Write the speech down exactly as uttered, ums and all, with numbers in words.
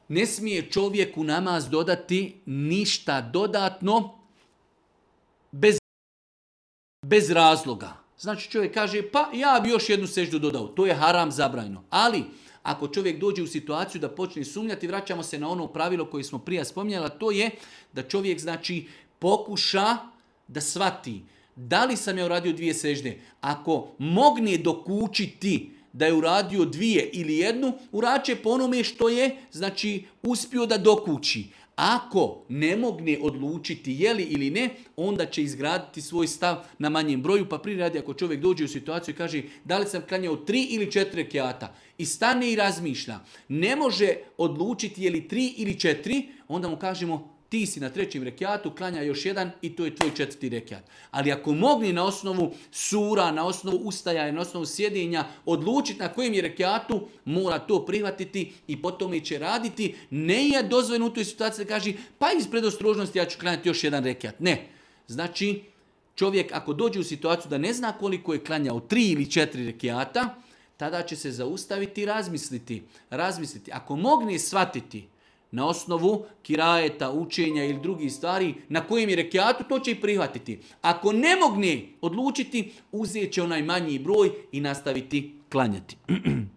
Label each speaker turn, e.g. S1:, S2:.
S1: ne smije čovjek u namaz dodati ništa dodatno bez, bez razloga. Znači čovjek kaže, pa ja bi još jednu seždu dodao. To je haram, zabranjeno. Ali, ako čovjek dođe u situaciju da počne sumnjati, vraćamo se na ono pravilo koje smo prije spominjali, to je da čovjek znači pokuša da shvati da li sam ja uradio dvije sežde. Ako mogne dokučiti da je uradio dvije ili jednu, uraće po onome što je znači uspio da dokući. Ako ne mogne odlučiti je li ili ne, onda će izgraditi svoj stav na manjem broju. Pa prije radi ako čovjek dođe u situaciju i kaže da li sam klanjao tri ili četiri rekiata i stane i razmišlja, ne može odlučiti je li tri ili četiri, onda mu kažemo ti si na trećem rekiatu, klanja još jedan i to je tvoj četvrti rekiat. Ali ako mogli na osnovu sura, na osnovu ustaja, na osnovu sjedinja odlučiti na kojem je rekiatu, mora to prihvatiti i potom će raditi. Ne je dozvoljeno u toj situaciji da kaže pa iz predostrožnosti ja ću klanjati još jedan rekiat. Ne. Znači čovjek ako dođe u situaciju da ne zna koliko je klanjao tri ili četiri rekiata, tada će se zaustaviti i razmisliti. Razmisliti. Ako mogne shvatiti na osnovu kirajeta, učenja ili drugih stvari na kojem je rekiatu, to će i prihvatiti. Ako ne mogne odlučiti, uzet će onaj manji broj i nastaviti klanjati.